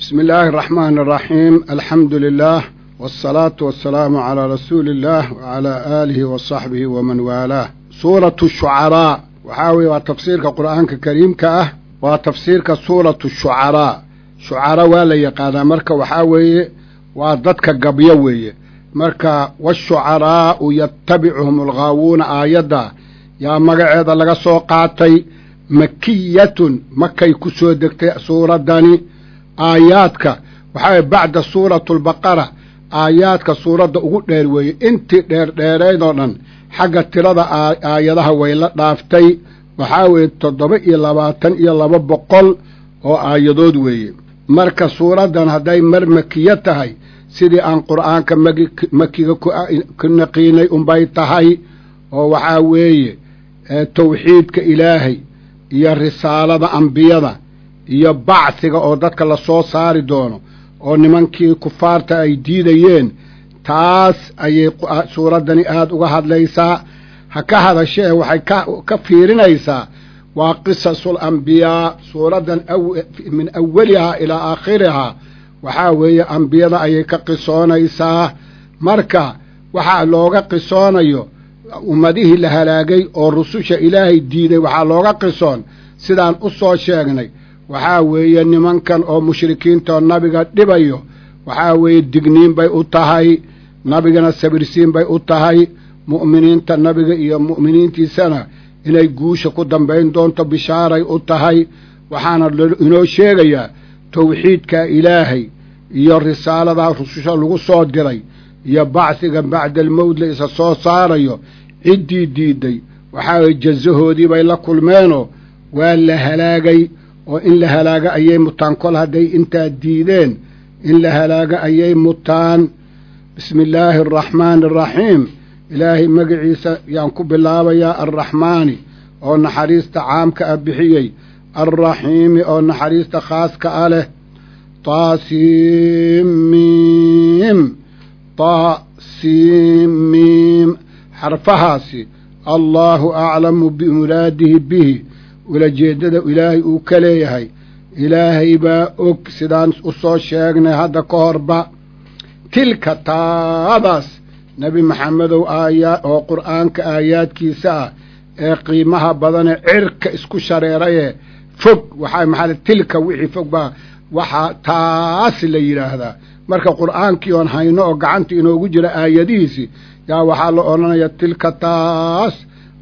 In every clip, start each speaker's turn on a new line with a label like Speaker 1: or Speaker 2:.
Speaker 1: بسم الله الرحمن الرحيم الحمد لله والصلاة والسلام على رسول الله وعلى آله وصحبه ومن والاه سورة الشعراء وحاوي وتفسير القرآن الكريم كأه وتفسير سورة الشعراء شعراء ولا يقال مركا وحاوي وضدك قبيوي مركا والشعراء يتبعهم الغاوون آيدا يا مقعد لغا سوقاتي مكية مكي كسودك سورة داني آياتك وحاوي بعد سورة البقرة آياتك سورة ugu dheer weeye intii dheereedoodhan xagga tirada aayadaha way la dhaaftay waxa weeye 722 oo aayadood weeye marka suuradan haday marmakiya tahay sidii aan quraanka makiga ku naqiinay bay tahay oo waxa weeye tawxiidka ilaahay iyo risaalada anbiyada iyo bacsiga oo dadka la soo saari doono oo nimankii kufaarta ay diidayeen taas ayay suuradani aad uga hadlaysaa ha ka hadashee waxay ka fiirinaysaa waa qisasul anbiyaa suuradan min awwaliha ilaa aakhiriha waxaa weeye ambiyada ayay ka qisoonaysaa marka waxaa looga qisoonayo ummadihii la halaagay oo rususha ilaahay diiday waxaa looga qisoon sidaan u soo sheegnay waxaa weeye nimankan oo mushrikiinta oo nabiga dhibayo waxaa weeye digniin bay u tahay nabigana sabirsiin bay u tahay mu'miniinta nabiga iyo mu'miniintiisana inay guusha ku dambayn doonto bishaaray u tahay waxaana inoo sheegayaa tawxiidka ilaahay iyo risaalada rususha lagu soo diray iyo bacsiga bacda almawd la isa soo saarayo ciddii diiday waxaa weeye jazahoodii bay la kulmeenoo waa la halaagay oo in la halaaga ayay mutaan kol hadday intaa diideen in la halaaga ayay mutaan bismi illaahi araxmaani araxiim ilaahay magaciisa yaan ku bilaabayaa arraxmaani oo naxariista caamka ah bixiyey arraxiimi oo naxariista khaaska ah leh taasiimiim xarfahaasi allaahu aclamu bimuraadihi bihi ulajeeddada ilaahay uu ka leeyahay ilaahay baa og sidaan u soo sheegnay hadda ka horba tilka taadaas nebi maxamedow oo qur'aanka aayaadkiisa ah ee qiimaha badane cirka isku shareerayee fog waxaa maxaa tilka wixii fog baa waxaa taas la yidhaahdaa marka qur'aankii oon hayno oo gacanta inoogu jira aayadihiisi yaa waxaa la odhanaya tilka taas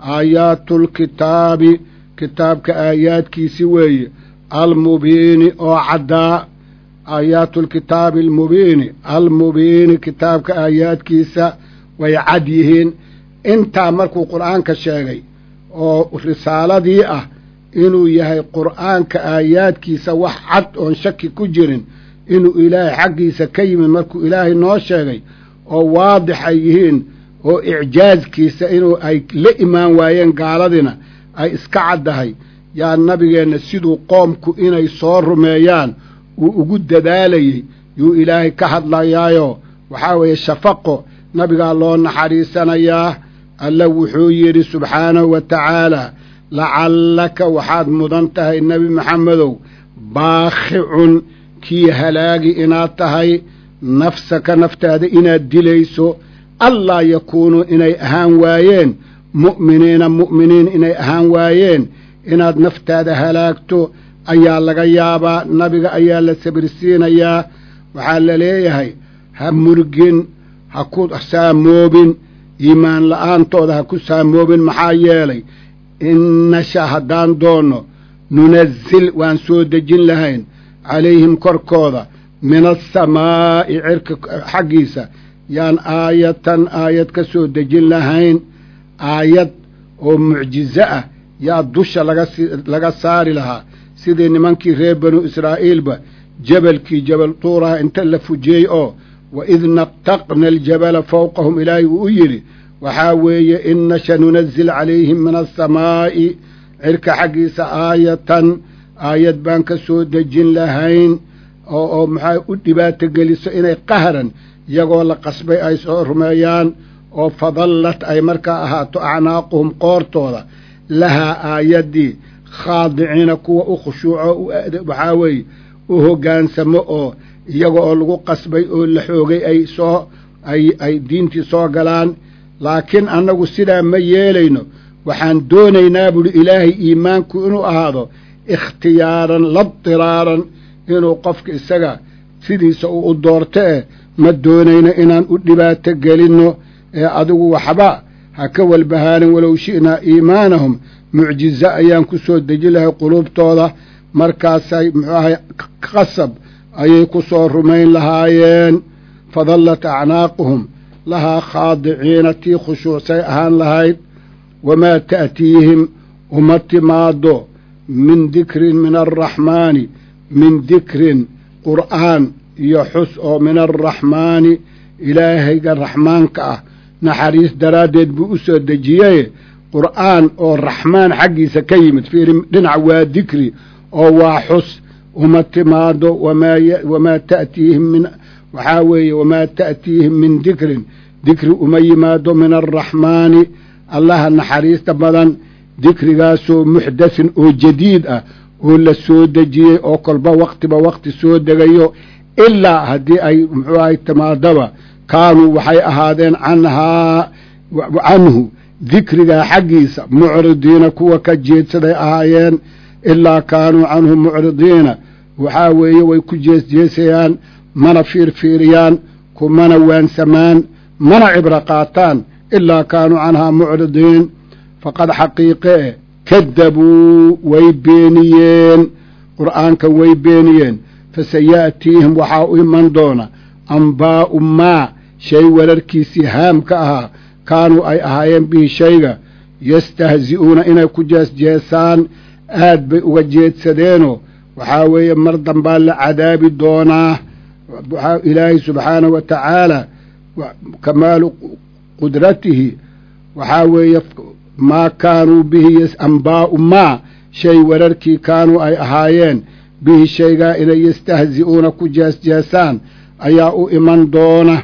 Speaker 1: aayaatulkitaabi kitaabka aayaadkiisi weeye almubiini oo caddaa aayaatulkitaabi almubiini kitaabka aayaadkiisa way cad yihiin intaa markuu qur'aanka sheegay oo risaaladii ah inuu yahay qur'aanka aayaadkiisa wax cad oon shaki ku jirin inuu ilaahay xaggiisa ka yimid markuu ilaahay noo sheegay oo waadix ay yihiin oo icjaazkiisa inuu ay la imaan waayeen gaaladina ay iska caddahay yaa nabigeenna siduu qoomku inay soo rumeeyaan uu ugu dadaalayey yuu ilaahay ka hadlayaayo waxaa weeye shafaqo nabigaa loo naxariisanayaa alla wuxuu yidhi subxaanahu wa tacaalaa lacallaka waxaad mudan tahay nebi maxamedow baakhicun kii halaagi inaad tahay nafsaka naftaada inaad dilayso allaa yakuunuu inay ahaan waayeen mu'miniin inay ahaan waayeen inaad naftaada halaagto ayaa laga yaabaa nabiga ayaa la sabirsiinayaa waxaa la leeyahay ha murgin ha ku saamoobin iimaan la'aantooda ha ku saamoobin maxaa yeelay in nasha haddaan doonno nunazil waan soo dejin lahayn calayhim korkooda min asamaa'i cirka xaggiisa yaan aayad ka soo dejin lahayn aayad oo mucjizo ah yaa dusha laga saari lahaa sidii nimankii reer banu israa'iilba jabalkii jabal tuuraha inta la fujiyey oo waid nabtaqna aljabala fawqahum ilaahay uu u yidhi waxaa weeye in nasha nunazil calayhim min asamaa'i cirka xaggiisa aayad baan ka soo dejin lahayn oo maxay u dhibaato geliso inay qahran iyagoo la qasbay ay soo rumeeyaan oo fadallat ay markaa ahaato acnaaquhum qoortooda lahaa aayaddii khaadiciina kuwa u khushuuco waxaa weeye u hoggaansamo oo iyaga oo lagu qasbay oo la xoogay ay diintii soo galaan laakiin annagu sidaa ma yeelayno waxaan doonaynaa buuhi ilaahay iimaanku inuu ahaado ikhtiyaaran ladiraaran inuu qofka isaga sidiisa uu u doorto ma doonayno inaan u dhibaato gelinno ee adigu waxba ha ka walbahaanin walow shi'naa iimaanahum mucjizo ayaan ku soo deji lahay quluubtooda markaasay muxuu ahay qasab ayay ku soo rumayn lahaayeen fadallat acnaaquhum lahaa khaadiciina tii khushuucsay ahaan lahayd wamaa ta'tiihim uma timaado min dikrin min alraxmaani min dikrin qur'aan iyo xus oo min alraxmaani ilaahayga raxmaanka ah naxariis daraaddeed buu u soo dejiyey qur'aan oo raxmaan xaggiisa ka yimid fiiri dhinac waa dikri oo waa xus uma timaado wamaa ta'tiihim min waxaa weeye wamaa ta'tiihim min dikrin dikri uma yimaado min alraxmaani allaha naxariista badan dikrigaasoo muxdathin oo jadiid ah oo la soo dejiyey oo kolba waqtiba waqti soo degayo ilaa haddii ay muxuu ahay timaadaba kaanuu waxay ahaadeen canhu dikrigaa xaggiisa mucridiina kuwa ka jeedsaday ahaayeen ilaa kaanuu canhu mucridiina waxaa weeye way ku jeesjeesayaan mana fiirfiiriyaan kumana waansamaan mana cibro qaataan ilaa kaanuu canhaa mucridiin faqad xaqiiqee kadabuu way beeniyeen qur'aanka way beeniyeen fasaya'tiihim waxaa u iman doona ambaa'u maa shay wararkiisii haamka ahaa kaanuu ay ahaayeen bihi shayga yastahzi'uuna inay ku jeesjeesaan aad bay uga jeedsadeenoo waxaa weeye mar dambaa la cadaabi doonaa ilaahay subxaanahu wa tacaala kamaalu qudratihi waxaa weeye maa kaanuu bihi ambaa'u maa shay wararkii kaanuu ay ahaayeen bihi shaygaa inay yastahzi'uuna ku jeesjeesaan ayaa u iman doona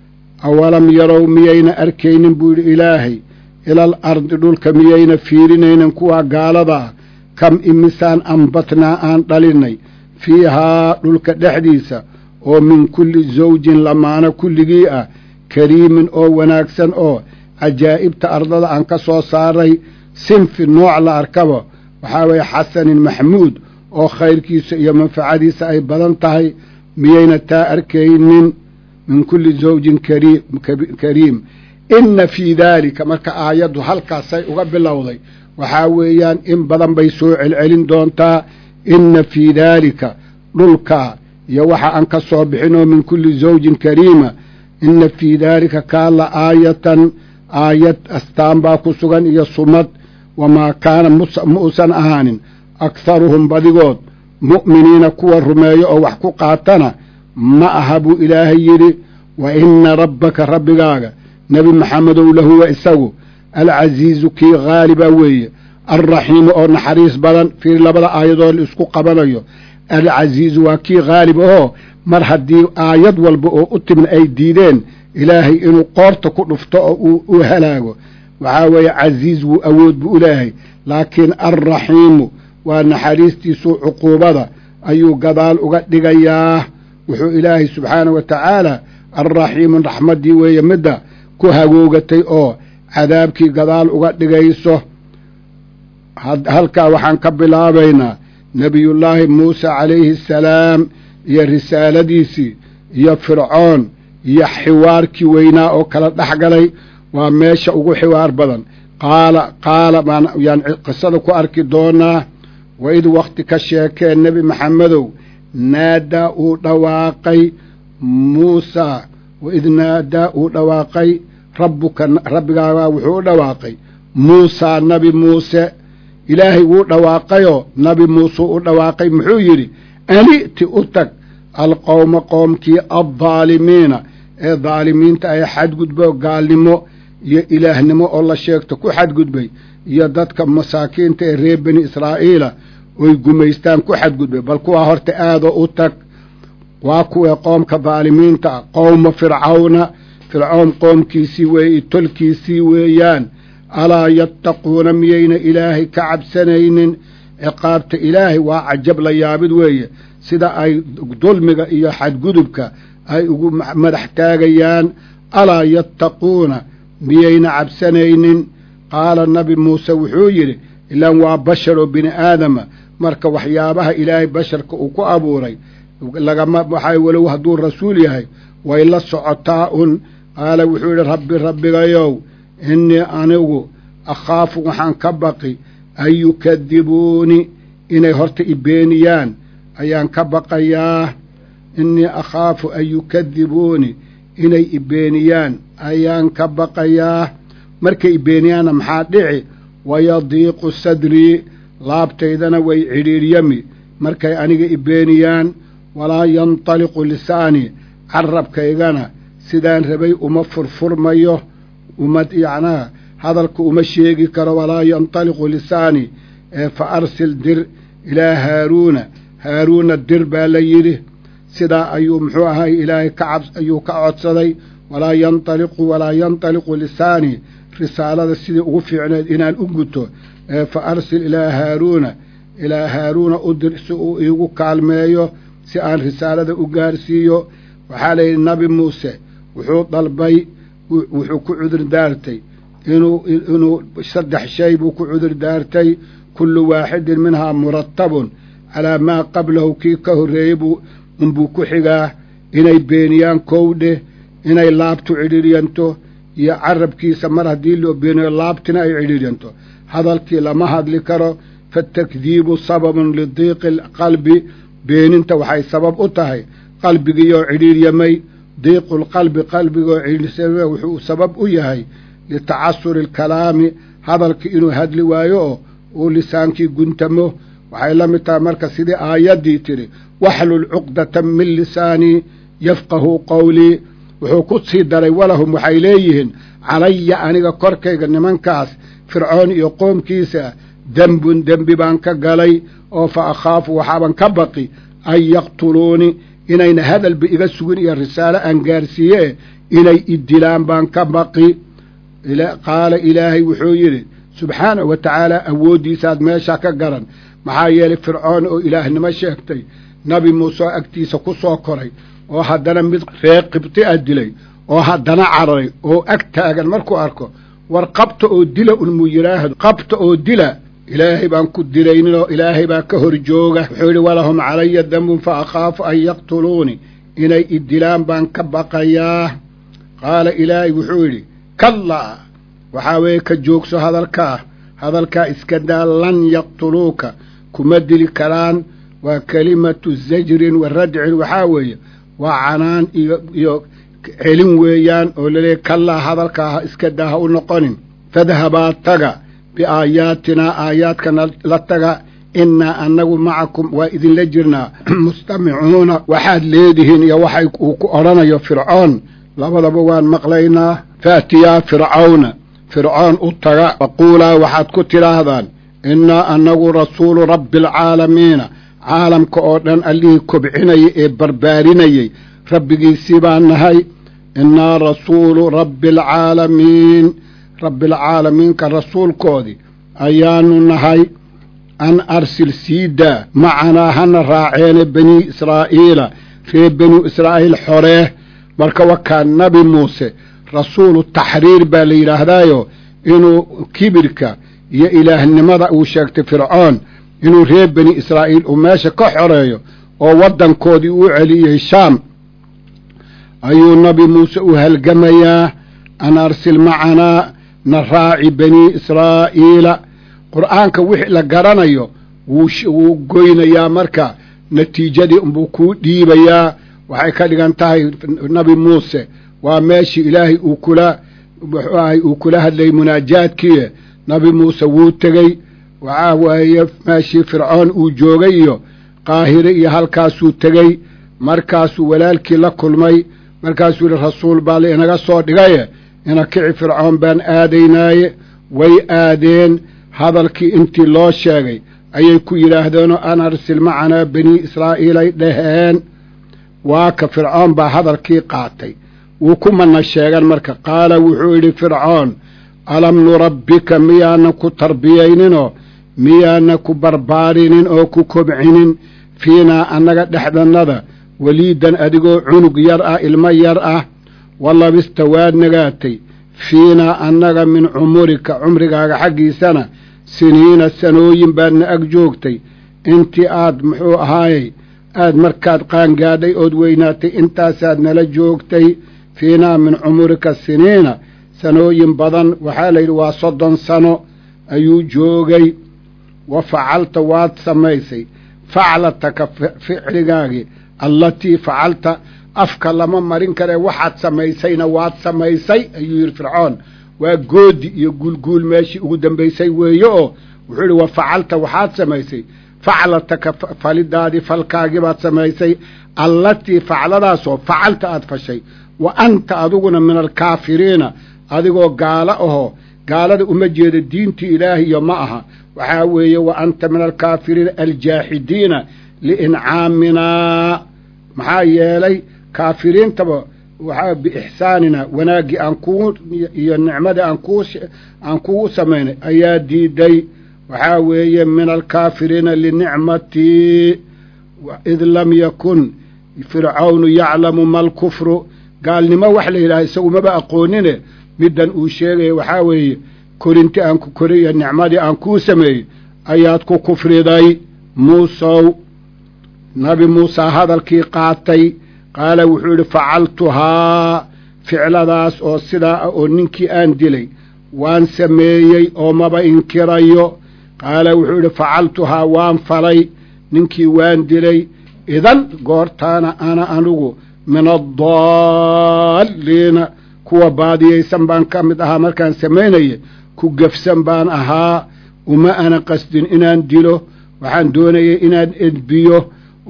Speaker 1: awalam yarow miyayna arkaynin buu yidhi ilaahay ilal ardi dhulka miyayna fiirinaynin kuwaa gaaladaa kam imisaan ambatnaa aan dhalinnay fiihaa dhulka dhexdiisa oo min kulli zawjin lamaana kulligii ah kariimin oo wanaagsan oo cajaa'ibta ardada aan ka soo saaray sinfi nooc la arkaba waxaa weeye xasanin maxmuud oo khayrkiisa iyo manfacadiisa ay badan tahay miyayna taa arkaynin min kulli zawjin kariim inna fii daalika marka aayaddu halkaasay uga bilowday waxaa weeyaan in badan bay soo celcelin doontaa inna fii daalika dhulkaa iyo waxa aan ka soo bixinoo min kulli zawjin kariima inna fii daalika kaala aayatan aayad astaan baa ku sugan iyo sumad wamaa kaana ma usan ahaanin akharuhum badigood mu'miniina kuwa rumeeyo oo wax ku qaatana ma aha buu ilaahay yidhi wa inna rabbaka rabbigaaga nebi maxamedow lahuwa isagu alcasiizu kii haaliba weeye alraxiimu oo naxariis badan fiir labada aayadood la isku qabanayo alcasiizu waa kii haalib oo mar haddii aayad walba oo u timna ay diideen ilaahay inuu qoorta ku dhufto oo u halaago waxaa weeye casiiz wuu awood buu u leeyahay laakiin alraxiimu waa naxariistiisu cuquubada ayuu gadaal uga dhigayaa wuxuu ilaahay subxaanahu wa tacaala alraxiimu raxmaddii weeye midda ku hagoogatay oo cadaabkii gadaal uga dhigayso halkaa waxaan ka bilaabaynaa nebiyullaahi muuse calayhi asalaam iyo risaaladiisii iyo fircoon iyo xiwaarkii weynaa oo kala dhex galay waa meesha ugu xiwaar badan qaala baan yaan qisada ku arki doonaa waid wakti ka sheekee nebi maxamedow naadaa uu dhawaaqay muusaa waid naadaa uu dhawaaqay rabbigaagaa wuxuu u dhawaaqay muusaa nabi muuse ilaahay wuu dhawaaqayoo nabi muuse u dhawaaqay muxuu yidhi ani'ti u tag alqowma qoomkii addaalimiina ee daalimiinta ay xadgudbo gaalnimo iyo ilaahnimo oo la sheegto ku xadgudbay iyo dadka masaakiinta ee reer bani israa'iila oy gumaystaan ku xadgudbay bal kuwaa horta aadoo u tag waa kuwee qoomka daalimiinta ah qowma fircawna fircoon qoomkiisii weeye tolkiisii weeyaan alaa yattaquuna miyayna ilaahay ka cabsanaynin ciqaabta ilaahay waa cajab la yaabid weeye sida ay dulmiga iyo xadgudubka ay ugu madax taagayaan alaa yattaquuna miyayna cabsanaynin qaala nabi muuse wuxuu yidhi ilaan waa bashar oo bini aadama marka waxyaabaha ilaahay basharka uu ku abuuray waxay walow hadduu rasuul yahay way la socotaa un qaala wuxuu yidhi rabbigayow innii anigu akhaafu waxaan ka baqi an yukadibuuni inay horta ibeeniyaan ayaan ka baqayaa innii akhaafu an yukadibuuni inay ibeeniyaan ayaan ka baqayaa markay ibeeniyaanna maxaa dhici wayadiiqu sadrii laabtaydana way cidhiiryami markay aniga ibeeniyaan walaa yantaliqu lisaanii carabkaygana sidaan rabay uma furfurmayo yacnaha hadalka uma sheegi karo walaa yantaliqu lisaanii fa arsil dir ilaa haaruuna dir baa la yidhi sidaa ayuu muxuu ahay ilaahay ayuu ka codsaday walaa yantaliqu lisaanii risaalada sidii ugu fiicneed inaan u guto fa arsil ilaa haaruuna u dir si uu iigu kaalmeeyo si aan risaalada u gaarsiiyo waxaa la yidhi nabi muuse wuxuu dalbay wuxuu ku cudur daartay inuu 3 shay buu ku cudur daartay kullu waaxidin minhaa muratabun calaa maa qablahu kii ka horreeyey unbuu ku xigaa inay beeniyaan kowdhe inay laabtu cidhiiryanto iyo carabkiisa mar haddii loo beeniyo laabtina ay cidhiiryanto hadalkii lama hadli karo fatakdiibu sababun lidiiqi alqalbi beeninta waxay sabab u tahay qalbigiioo cidhiiryamay diiqulqalbi qalbigaoo cidhiiryamay wuxuu sabab u yahay litacasuri alkalaami hadalkii inuu hadli waayo oo uu lisaankii guntamo waxay la mid tahay marka sidii aayaddii tidhi waxlul cuqdatan min lisaanii yafqahu qowlii wuxuu ku sii daray walahum waxay leeyihiin calaya aniga korkayga nimankaas fircoon iyo qoomkiisa dembun dembi baan ka galay oo fa akhaafu waxaaban ka baqi an yaqtuluuni inayna hadalba iga sugin iyo risaalo aan gaarsiiye inay idilaan baan ka baqi qaala ilaahay wuxuu yidhi subxaanahu wa tacaala awooddiisaad meesha ka garan maxaa yeelay fircoon oo ilaahnimo sheegtay nabi muuse oo agtiisa ku soo koray oo haddana mid reer qibti ah dilay oo haddana cararay oo ag taagan markuu arko war qabta oo dila unmuu yidhaahdo qabta oo dila ilaahay baan ku dilayninoo ilaahay baa ka hor jooga wuxuu yidhi walahum calaya dambun fa akhaafu an yaqtuluuni inay idilaan baan ka baqayaa qaala ilaahay wuxuu yidhi kallaa waxaa weeye ka joogso hadalkaa iska daa lan yaqtuluuka kuma dili karaan waa kelimatu zajrin wa radcin waxaa weeye waa canaan iyo celin weeyaan oo laleeyahy kallaa hadalkaa iska daa ha u noqonin fadhabaa taga biaayaatinaa aayaadkana la taga innaa annagu macakum waa idinla jirnaa mustamicuuna waxaad leedihiin iyo waxay uu ku odhanayo fircoon labadaba waan maqlaynaa faatiyaa fircoon u taga faquulaa waxaad ku tidhaahdaan innaa annagu rasuulu rabbi alcaalamiina caalamka oo dhan allihii kobcinayay ee barbaarinayey rabbigiisii baan nahay innaa rasuulu rabbi alcaalamiinka rasuulkoodii ayaanu nahay an arsil siidaa macanaa hana raaceene banii israa'iila reer banu israa'iil xoree marka wakaa nabi muuse rasuulu taxriir baa la yidhaahdaayo inuu kibirka iyo ilaahnimada uu sheegtay fircoon inuu reer bani israa'iil uu meesha ka xoreeyo oo waddankoodii u celiyey shaam ayuu nabi muuse u halgamayaa an arsil macanaa na raaci banii israa'iila qur'aanka wixii la garanayo wuu goynayaa marka natiijadii unbuu kuu dhiibayaa waxay ka dhigan tahay nabi muuse waa meeshii ilaahay uu kula hadlayay munaajaadkii nabi muuse wuu tegey waxaa waaye meeshii fircoon uu joogay iyo qaahire iyo halkaasuu tegey markaasuu walaalkii la kulmay markaasuu yidhi rasuul baa la inaga soo dhigaye ina kici fircoon baan aadaynaaye way aadeen hadalkii intii loo sheegay ayay ku yidhaahdeenoo an arsil macanaa banii israa'iilay dhaheen waa ka fircoon baa hadalkii qaatay wuu ku mana sheegan marka qaala wuxuu yidhi fircoon alam nurabbika miyaanan ku tarbiyayninoo miyaana ku barbaarinin oo ku kobcinin fiinaa annaga dhexdannada weliidan adigoo cunug yar ah ilmo yar ah walabista waad nagaatay fiinaa annaga min cumurika cumrigaaga xaggiisana siniina sanooyin baadna ag joogtay intii aad muxuu ahaayey aad markaad qaangaadhay ood weynaatay intaasaad nala joogtay fiinaa min cumurika siniina sanooyin badan waxaa layidhi waa 30 sano ayuu joogay wa facalta waad samaysay faclataka ficligaagii allatii facalta afka lama marin kare waxaad samaysayna waad samaysay ayuu yidhi fircoon waa goodi iyo guulguul meeshii ugu dambaysay weeye oo wuxuu yidhi wa facalta waxaad samaysay faclataka falidaadii falkaagii baad samaysay allatii facladaasoo facalta aad fashay wa anta adiguna min alkaafiriina adigoo gaalo ahoo gaalada uma jeeda diintii ilaahiyo ma aha waxaa weeye wa anta min alkaafiriina aljaaxidiina liincaaminaa maxaa yeelay kaafiriintaba waxaa biixsaanina wanaaggii aan kuu iyo nicmadii aan kugu samaynay ayaa diiday waxaa weeye min alkaafiriina linicmatii id lam yakun fircawnu yaclamu ma alkufru gaalnimo wax la yidhaha isagu maba aqoonine middan uu sheegaya waxaa weeye korinti aan ku koriyo nicmadii aan kuu sameeyey ayaad ku kufriday muusow nabi muusaa hadalkii qaatay qaala wuxuu yidhi facaltuhaa ficladaas oo sidaa ah oo ninkii aan dilay waan sameeyey oo maba inkirayo qaala wuxuu yidhi facaltuhaa waan falay ninkii waan dilay idan goortaana ana anigu min addaalliina kuwa baadiyaysan baan ka mid ahaa markaan samaynaya ku gefsan baan ahaa uma ana qasdin inaan dilo waxaan doonayay inaan edbiyo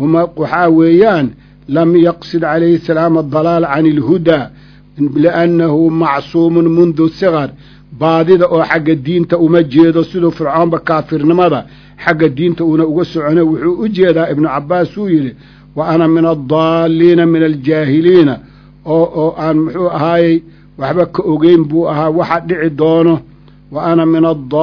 Speaker 1: waxaa weeyaan lam yaqsid calayhi salaam adalaal can ilhudaa liannahu macsuumun mundu sigar baadida oo xagga diinta uma jeedo siduu fircoonba kaafirnimada xagga diinta uuna uga socono wuxuu u jeedaa ibnu cabbaas uu yidhi wa ana min addaalliina min aljaahiliina oo aan muxuu ahaayey waxba ka ogeyn buu ahaa waxa dhici doono wa ana min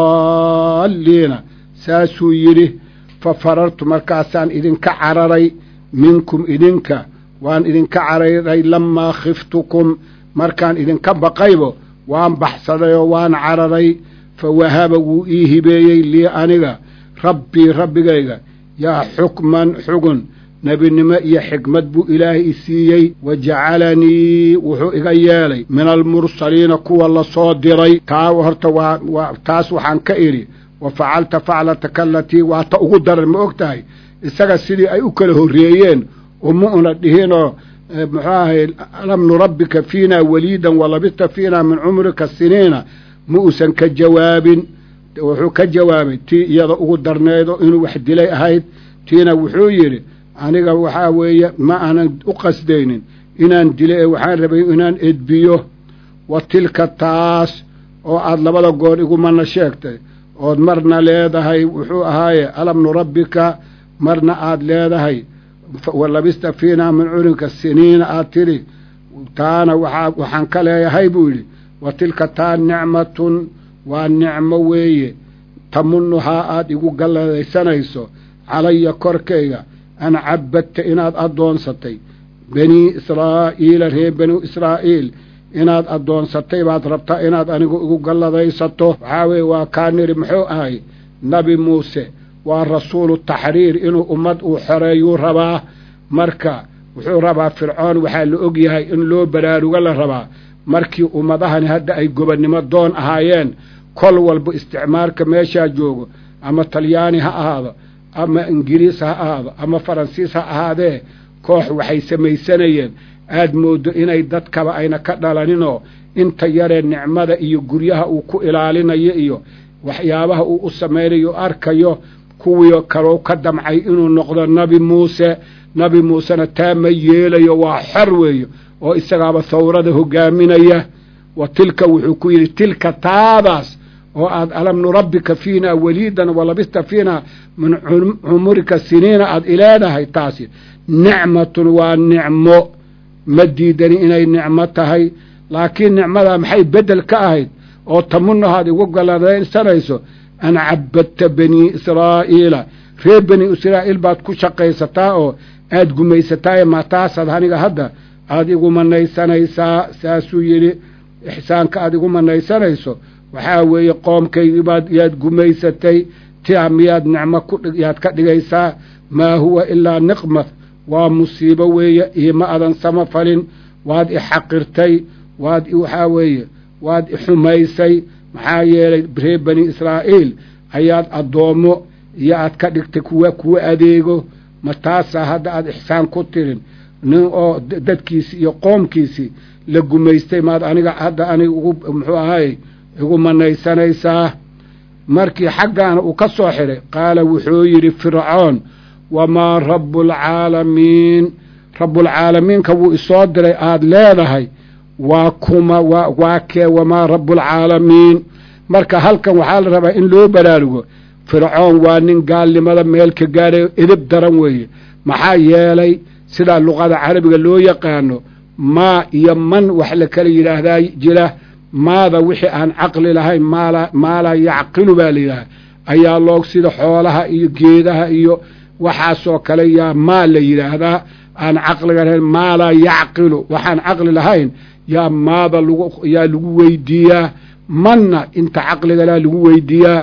Speaker 1: addaalliina saasuu yidhi fa farartu markaasaan idinka cararay minkum idinka waan idinka cararay lamaa khiftukum markaan idinka baqaybo waan baxsaday oo waan cararay fa wahaba wuu ii hibeeyey lii aniga rabbii rabbigayga yaa xukman xugun nebinimo iyo xikmad buu ilaahay i siiyey wa jacalanii wuxuu iga yeelay min almursaliina kuwa la soo diray taa horta waa taas waxaan ka idhi wa facalta faclataka alatii waa ta ugu daran ma og tahay isaga sidii ay u kala horreeyeen uma una dhihinoo muxuu ahay alam nurabbika fiina waliidan walabista fiina min cumrika siniina ma uusan ka jawaabin wuxuu ka jawaabay tii iyada ugu darneedo inuu wax dilay ahayd tiina wuxuu yidhi aniga waxaa weeye ma aanan u qasdaynin inaan dilo ee waxaan rabay inaan edbiyo wa tilka taas oo aad labada goor igumana sheegtay ood marna leedahay wuxuu ahaaye alam nurabbika marna aad leedahay walabista fiina min cumrika siniina aad tidhi taana waxaan ka leeyahay buu yidhi wa tilka taa nicmatun waa nicmo weeye tamunnuhaa aad igu galladaysanayso calaya korkayga an cabbadta inaad addoonsatay banii israa'iila reer banu israa'iil inaad addoonsatay baad rabtaa inaad anigu igu galladaysato waxaa weeye waa kaa niri muxuu ahay nabi muuse waa rasuulu taxriir inuu ummad uu xoreeyuu rabaa marka wuxuu rabaa fircoon waxaa la og yahay in loo baraaruga la rabaa markii ummadahani hadda ay gobonnimo doon ahaayeen kol walba isticmaalka meeshaa joogo ama talyaani ha ahaado ama ingiriis ha ahaado ama faransiis ha ahaadee koox waxay samaysanayeen aad mooddo inay dadkaba ayna ka dhalaninoo inta yaree nicmada iyo guryaha uu ku ilaalinayo iyo waxyaabaha uu u samaynayo arkayo kuwii kaloo ka damcay inuu noqdo nabi muusena taa ma yeelayo waa xor weeyo oo isagaaba hawrada hogaaminaya wa tilka wuxuu ku yidhi tilka taadaas oo aad alam nurabbika fiina waliidan walabista fiina min cumurika siniina aad ileedahay taasi nicmatun waa nicmo ma diidani inay nicmo tahay laakiin nicmadaa maxay beddel ka ahayd oo tamunnahaad igu galladaysanayso an cabadta banii israa'iila reer bani israa'iil baad ku shaqaysataa oo aad gumaysataa ee maataasaad aniga hadda aad igu manaysanaysaa saasuu yidhi ixsaanka aad igu manaysanayso waxaa weeye qoomkaygiibaad yaad gumaysatay tia miyaad nicmo yaad ka dhigaysaa maa huwa ilaa niqmad waa musiibo weeye iima adan sama falin waad i xaqirtay waxaa weeye waad i xumaysay maxaa yeelay reer bani israa'iil ayaad addoommo iyo aad ka dhigtay kuwa adeego ma taasaa hadda aad ixsaan ku tirin nin oo dadkiisii iyo qoomkiisii la gumaystay maad aniga hadda aniga muxuu ahay igu manaysanaysaa markii xaggaana uu ka soo xidhay qaala wuxuu yidhi fircoon wamaa rabbulcaalamiin rabbulcaalamiinka wuu isoo diray aad leedahay waa kuma waa kee wamaa rabbulcaalamiin marka halkan waxaa la rabaa in loo baraarugo fircoon waa nin gaalnimada meel ka gaadhayo edeb daran weeye maxaa yeelay sidaa luqada carabiga loo yaqaano maa iyo man wax la kala yidhaahdaa jira maada wixii aan caqli lahayn maa laa yacqilu baa la yidhahda ayaa loo sida xoolaha iyo geedaha iyo waxaasoo kale yaa maa la yidhaahdaa aan caqliga lahayn maa laa yacqilu waxaan caqli lahayn yaa maada yaa lagu weydiiyaa manna inta caqligala lagu weydiiyaa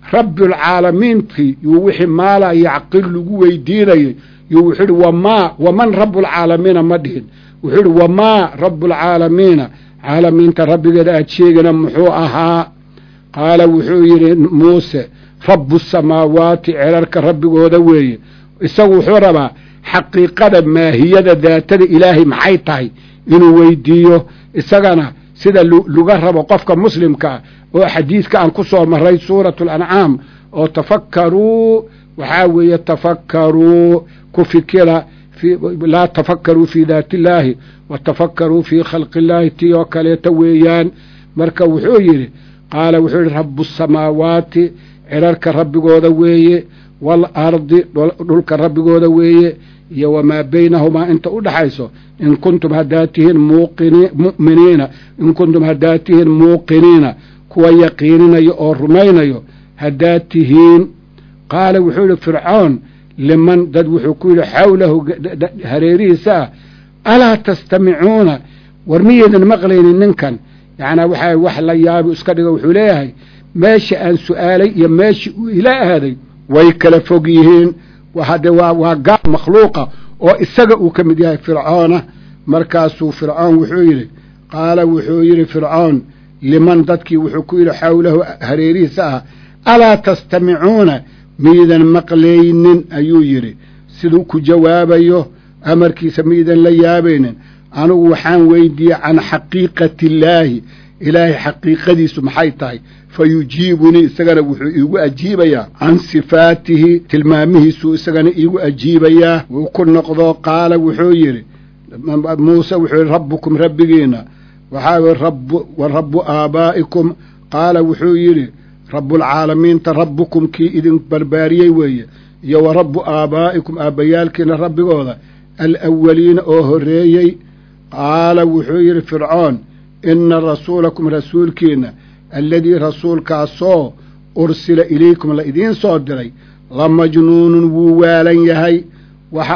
Speaker 1: rabbulcaalamiinkii yuu wixii maa laa yacqilu lagu weydiinayay yuu wuxuu idhi waman rabbulcaalamiina ma dhihin wuxuu idhi wamaa rabbulcaalamiina caalamiinta rabbigeeda aad sheegana muxuu ahaa qaala wuxuu yidhi muuse rabbu samaawaati cirarka rabbigooda weeye isagu wuxuu rabaa xaqiiqada maahiyada daatada ilaahay maxay tahay inuu weydiiyo isagana sida laga rabo qofka muslimkaa oo xadiidka aan ku soo maray suuratu alancaam oo tafakkaruu waxaa weeye tafakkaruu ku fikira laa tafakkaruu fii daati illaahi watafakkaruu fii khalqi illaahi tii oo kaleeta weeyaan marka wuxuu yidhi qaala wuxuu yidhi rabbu samaawaati cirarka rabbigooda weeye waalardi dhulka rabbigooda weeye iyo wamaa baynahumaa inta u dhaxayso in kuntum haddaad tihiin mu'miniina in kuntum haddaad tihiin muuqiniina kuwa yaqiininayo oo rumaynayo haddaad tihiin qaala wuxuu yidhi fircoon liman dad wuxuu ku yidhi xawlahu hareerihiisa ah alaa tastamicuuna war miyaydan maqlaynin ninkan yacnaa waxaa wax la yaabi iska dhigo wuxuu leeyahay meesha aan su'aalay iyo meeshii uu ila aaday way kala fog yihiin hadde waa gaal makhluuqa oo isaga uu ka mid yahay fircoona markaasuu fircoon wuxuu yidhi qaala wuxuu yidhi fircoon liman dadkii wuxuu ku yidhi xawlahu hareerihiisa ah alaa tastamicuuna miidan maqlaynin ayuu yidhi siduu ku jawaabayo amarkiisa miidan la yaabaynin anugu waxaan weydiiyey can xaqiiqati illaahi ilaahay xaqiiqadiisu maxay tahay fa yujiibunii isagana wuxuu iigu ajiibayaa can sifaatihi tilmaamihiisuu isagana iigu ajiibayaa wuu ku noqdo qaala wuxuu yidhi muuse wuxuu yidhi rabbukum rabbigiina waxaa weye wa rabbu aabaa'ikum qaala wuxuu yidhi rabbulcaalamiinta rabbukum kii idin barbaariyey weeye iyo wa rabbu aabaa'ikum aabbayaalkiina rabbigooda alawaliina oo horreeyey qaala wuxuu yidhi fircoon ina rasuulakum rasuulkiina alladii rasuulkaasoo ursila ilaykum la idiin soo diray la majnuunun wuu waalan yahay waxa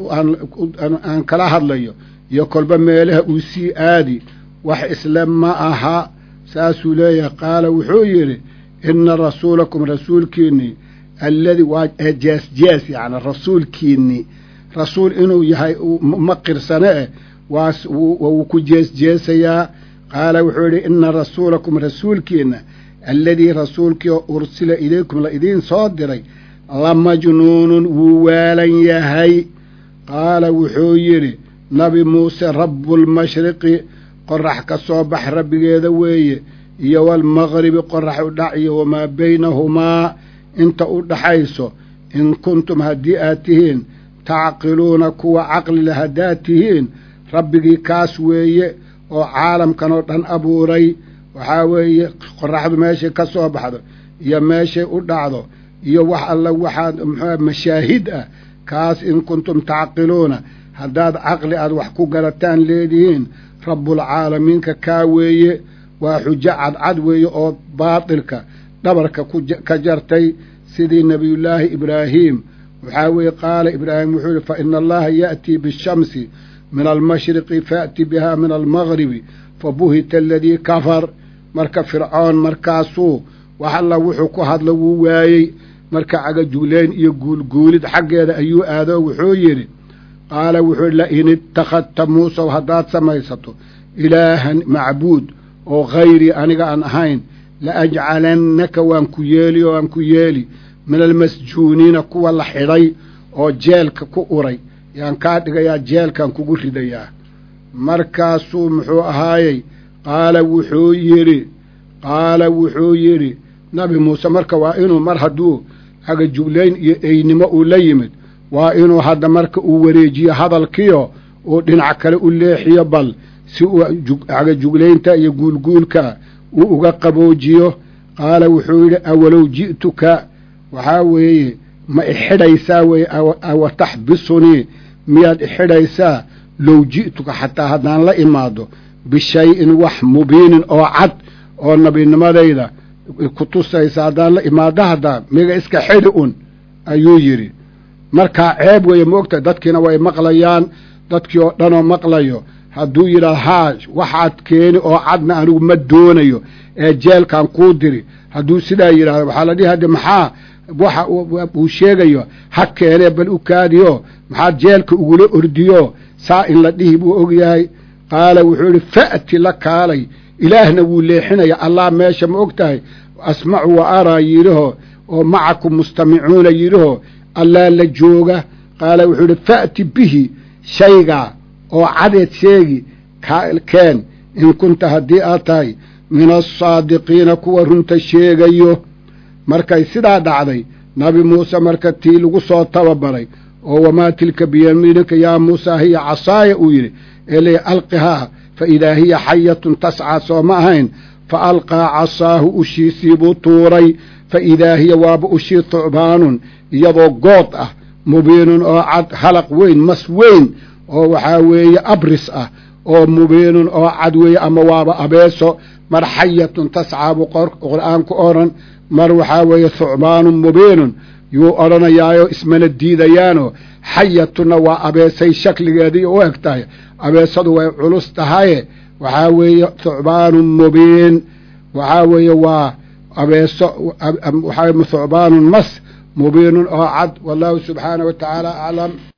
Speaker 1: aan kala hadlayo iyo kolba meelaha uu sii aadi wax isle ma aha saasuu leeyahay qaala wuxuu yidhi ina rasuulakum rasuulkiinnii alladii waa jees yacni rasuulkiinnii rasuul inuu yahay ma qirsane eh wuu ku jeesjeesayaa qaala wuxuu yidhi ina rasuulakum rasuulkiina alladii rasuulkii oo ursila ilaykum la idiin soo diray la majnuunun wuu waalan yahay qaala wuxuu yidhi nabi muuse rabbulmashriqi qorax ka soo bax rabbigeeda weeye iyo waalmaqribi qorax u dhac iyo wamaa baynahumaa inta u dhaxayso in kuntum haddii aad tihiin tacqiluuna kuwa caqlila haddaad tihiin rabbigii kaas weeye oo caalamkan oo dhan abuuray waxaa weeye qoraxdu meeshay ka soo baxdo iyo meeshay u dhacdo iyo wax alla waxaad muxuu mashaahid ah kaas in kuntum tacqiluuna haddaad caqli aad wax ku garataan leedihiin rabbulcaalamiinka kaa weeye waa xujo cadcad weeye oo baatilka dhabarka ka jartay sidii nebiyullaahi ibraahiim waxaa weeye qaala ibraahim wuxuu yihi fa ina allaha ya'tii bishamsi min almashriqi faأti biha min almagribi fabuhita aladii kafar marka fircoon markaasuu wax alla wuxuu ku hadla wuu waayey marka cagajugleyn iyo guulguulid xaggeeda ayuu aado wuxuu yidhi qaala wuxuu yidhi lain ittakhadta muusow haddaad samaysato ilaahan macbuud oo hayrii aniga aan ahayn laajcalannaka waan ku yeeli oo aan ku yeeli min almasjuuniina kuwa la xidhay oo jeelka ku uray yaan kaa dhigayaa jeelkaan kugu ridayaa markaasuu muxuu ahaayey qaala wuxuu yidhi nabi muuse marka waa inuu mar hadduu cagajuglayn iyo eynimo uu la yimid waa inuu hadda marka uu wareejiyo hadalkiyo uu dhinac kale u leexiyo bal si uu cagajuglaynta iyo guulguulka uu uga qaboojiyo qaala wuxuu yidhi awalow ji'tuka waxaa weeye ma ixidhaysaa weye awa taxbisunii miyaad ixidhaysaa low ji'tuka xataa haddaan la imaado bishay-in wax mubiinin oo cad oo nabinimadayda ku tusaysa haddaan la imaado haddaa miga iska xidhi un ayuu yidhi markaa ceeb weeye moogtahay dadkiina way maqlayaan dadkii oo dhanoo maqlayo hadduu yidhaah haa waxaad keeni oo cadna anigu ma doonayo ee jeelkan kuu diri hadduu sidaa yidhaahdo waxaa la dhihi hadde maxaa waxa uu sheegayo ha keenee bal u kaadiyo maxaad jeelka ugula ordiyo saa in la dhihi buu og yahay qaala wuxuu yidhi fa'ti la kaalay ilaahna wuu leexinaya allah meesha ma og tahay asmacu wa araa yidhaho oo macakum mustamicuuna yidhaho allaa la jooga qaala wuxuu yidhi fa'ti bihi shaygaa oo cadeed sheegi keen in kunta haddii aad tahay min asaadiqiina kuwa runta sheegayo markay sidaa dhacday nabi muuse marka tii lagu soo tababaray oo wamaa tilka biyamiinika yaa muusaa hiya casaaya uu yidhi eeley alqihaa fa idaa hiya xayatun tascaa soo ma ahayn fa alqaa casaahu ushiisii buu tuuray fa idaa hiya waaba ushii thucbaanun iyadoo good ah mubiinun oo cad halaq weyn mas weyn oo waxaa weeye abris ah oo mubiinun oo cad weeye ama waaba abeeso mar xayatun tascaa buu qur'aanku odhan mar waxaa weeye thucbaanun mubiinun yuu odhanayaayo ismana diidayaano xayatunna waa abeesay shakligeedii u eg tahay abeesadu way culus tahaye waxaa weeye thucbaanun mubiin waxaa weeye waa abeeso waxaa thucbaanun mas mubiinun oo cad wallahu subxaanahu wa tacaala aclam